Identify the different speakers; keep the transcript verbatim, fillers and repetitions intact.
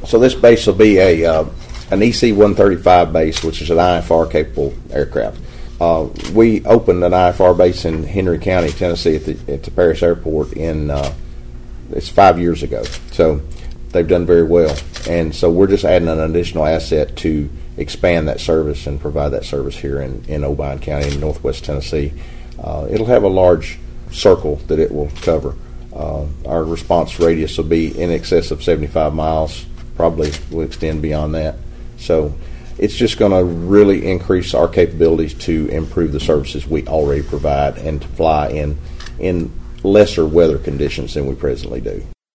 Speaker 1: So this base will be a uh, an E C one thirty-five base, which is an I F R capable aircraft. Uh, we opened an I F R base in Henry County, Tennessee, at the, at the Paris Airport in uh, it's five years ago. So they've done very well, and so we're just adding an additional asset to expand that service and provide that service here in, in Obion County in northwest Tennessee. Uh, it'll have a large circle that it will cover. Uh, our response radius will be in excess of seventy-five miles, probably will extend beyond that. So it's just going to really increase our capabilities to improve the services we already provide and to fly in in lesser weather conditions than we presently do.